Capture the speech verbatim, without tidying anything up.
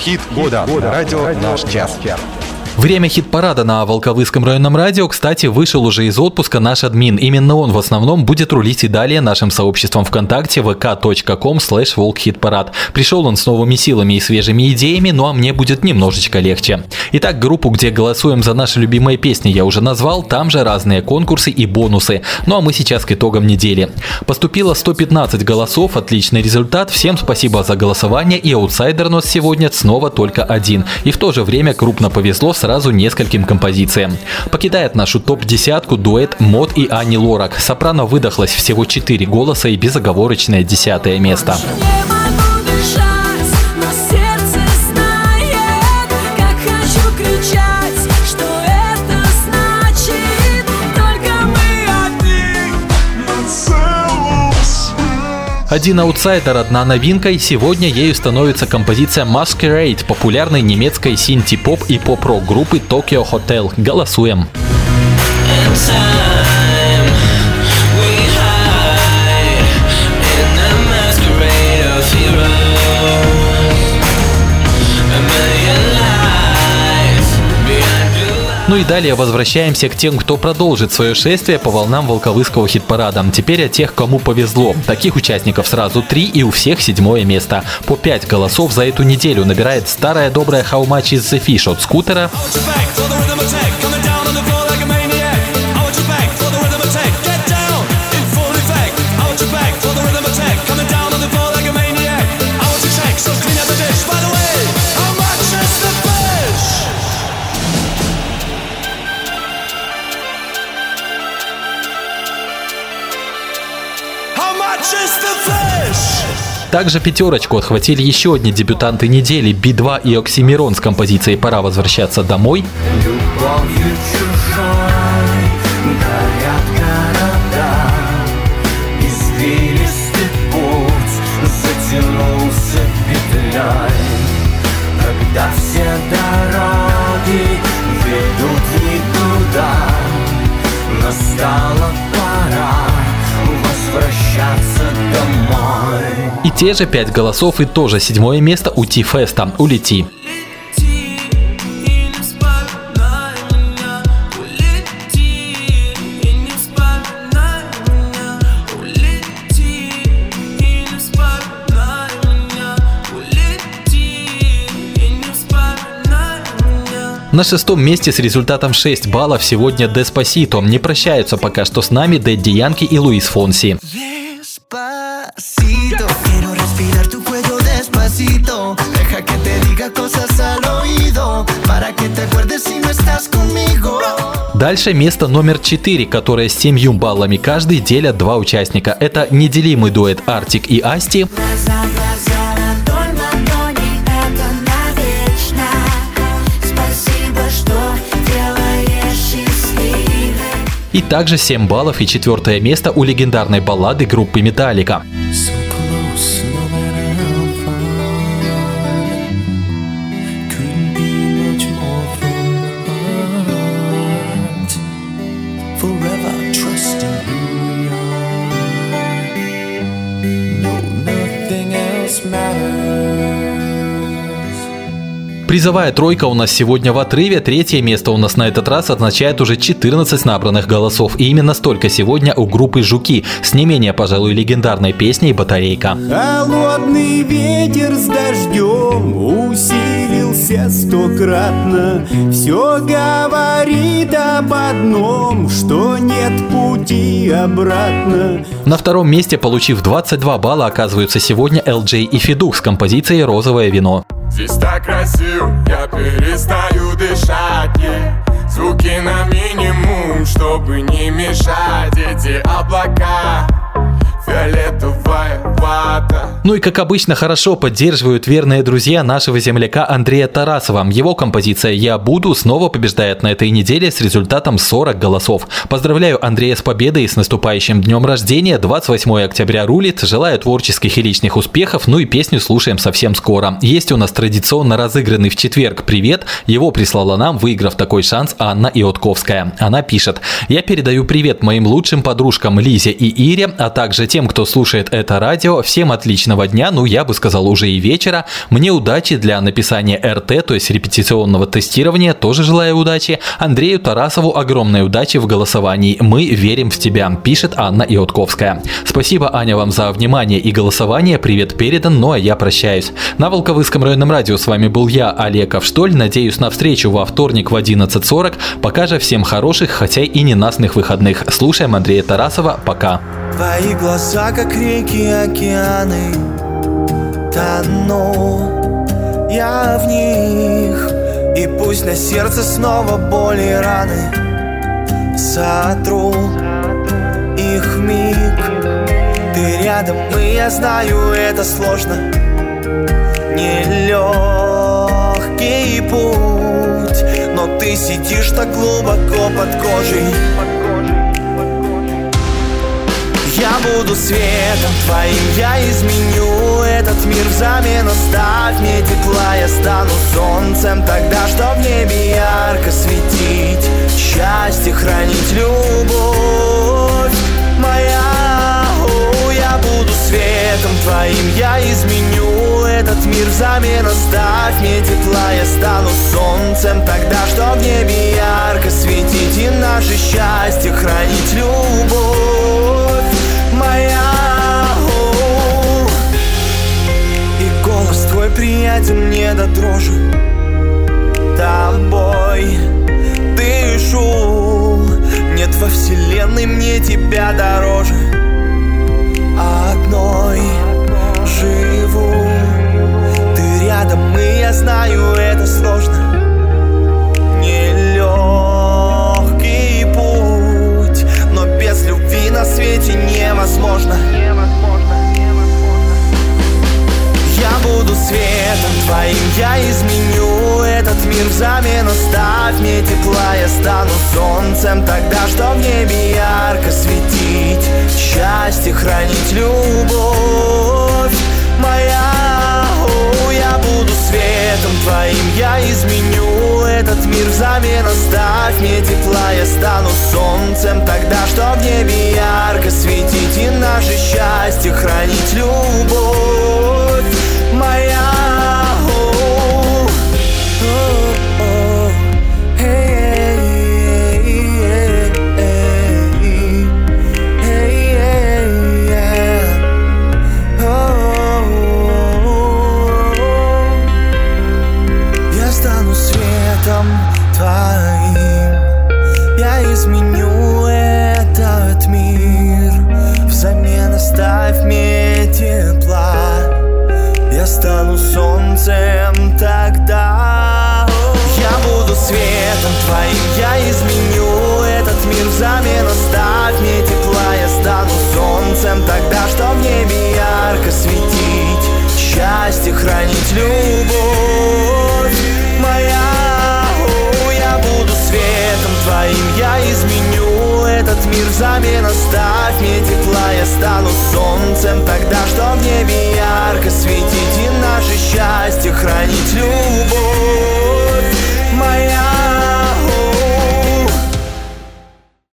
Хит года. года. Радио «Наш час». Время хит-парада на Волковыском районном радио, кстати, вышел уже из отпуска наш админ. Именно он в основном будет рулить и далее нашим сообществом ВКонтакте вэ ка точка ком слэш волкхитпарад. Пришел он с новыми силами и свежими идеями, ну а мне будет немножечко легче. Итак, группу, где голосуем за наши любимые песни, я уже назвал, там же разные конкурсы и бонусы. Ну а мы сейчас к итогам недели. Поступило сто пятнадцать голосов, отличный результат. Всем спасибо за голосование, и аутсайдер у нас сегодня снова только один. И в то же время крупно повезло с сразу нескольким композициям. Покидает нашу топ-десятку дуэт Мод и Ани Лорак. Сопрано выдохлась всего четыре голоса и безоговорочное десятое место. Один аутсайдер, одна новинка, и сегодня ею становится композиция Masquerade популярной немецкой синти-поп и поп-рок группы Tokyo Hotel. Голосуем. Ну и далее возвращаемся к тем, кто продолжит свое шествие по волнам Волковыского хит-парада. Теперь о тех, кому повезло. Таких участников сразу три, и у всех седьмое место. По пять голосов за эту неделю набирает старая добрая How Much Is The Fish от Скутера. Также пятерочку отхватили еще одни дебютанты недели Би два и Оксимирон с композицией «Пора возвращаться домой». Любовью чужой горят города, извилистый путь затянулся петлей, когда все дороги ведут никуда, настала пора возвращаться домой. И те же пять голосов и тоже седьмое место у Ти-феста «Улети». На шестом месте с результатом шесть баллов сегодня Деспасито. Не прощаются пока что с нами Дэдди Янки и Луис Фонси. Дальше место номер четыре, которое с семью баллами каждый делят два участника. Это неделимый дуэт Артик и Асти. И также семь баллов и четвертое место у легендарной баллады группы Металлика. Призовая тройка у нас сегодня в отрыве. Третье место у нас на этот раз означает уже четырнадцать набранных голосов. И именно столько сегодня у группы «Жуки» с не менее, пожалуй, легендарной песней «Батарейка». Холодный ветер с дождем усилился стократно. Все говорит об одном, что нет пути обратно. На втором месте, получив двадцать два балла, оказываются сегодня Эл Джей и Федук с композицией «Розовое вино». Здесь так красиво, я перестаю дышать, yeah. Звуки на минимум, чтобы не мешать. Эти облака, фиолетовая вата. Ну и как обычно хорошо поддерживают верные друзья нашего земляка Андрея Тарасова. Его композиция «Я буду» снова побеждает на этой неделе с результатом сорок голосов. Поздравляю Андрея с победой и с наступающим днем рождения. двадцать восьмое октября рулит. Желаю творческих и личных успехов. Ну и песню слушаем совсем скоро. Есть у нас традиционно разыгранный в четверг «Привет». Его прислала нам, выиграв такой шанс, Анна Иотковская. Она пишет: «Я передаю привет моим лучшим подружкам Лизе и Ире, а также тем, кто слушает это радио. Всем отличного прекрасного дня, ну я бы сказал уже и вечера. Мне удачи для написания эр тэ, то есть репетиционного тестирования, тоже желаю удачи. Андрею Тарасову огромной удачи в голосовании. Мы верим в тебя, пишет Анна Иотковская. Спасибо, Аня, вам за внимание и голосование. Привет передан, ну а я прощаюсь. На Волковыском районном радио с вами был я, Олег Авштоль. Надеюсь на встречу во вторник в одиннадцать сорок. Пока же всем хороших, хотя и ненастных выходных. Слушаем Андрея Тарасова. Пока. Твои глаза, как реки, океаны, тону я в них. И пусть на сердце снова боли и раны, сотру их вмиг. Ты рядом, и я знаю, это сложно. Нелегкий путь, но ты сидишь так глубоко под кожей. Я буду светом твоим, я изменю этот мир взамен. Оставь мне тепла, я стану солнцем тогда, что в небе ярко светить, счастье хранить, любовь моя. О, я буду светом твоим, я изменю этот мир взамен. Оставь мне тепла, я стану солнцем тогда, что в небе ярко светить и наше счастье хранить, любовь моя. О, и голос твой приятен мне до дрожи. Тобой дышу, нет во вселенной мне тебя дороже. Одной живу, ты рядом, и я знаю, это сложно. Нелегкий путь, но без любви на свете невозможно. Я буду светом твоим, я изменю этот мир взамен. Оставь мне тепла, я стану солнцем тогда, что в небе ярко светить, счастье хранить, любовь моя. О, я буду светом твоим, я изменю этот мир взамен. Оставь мне тепла, я стану солнцем тогда, что в небе ярко светить и наше счастье хранить, любовь моя. Я стану светом твоим, я изменю этот мир взамен. Оставь мне тепла, я стану солнцем тогда. Я буду светом твоим, я изменю этот мир взамен. Оставь мне тепла, я стану солнцем тогда, что в небе ярко светить, счастье хранить, любовь моя. О, я буду светом твоим, я изменю этот мир взамен. Оставь мне тепла, я стану солнцем тогда, что в небе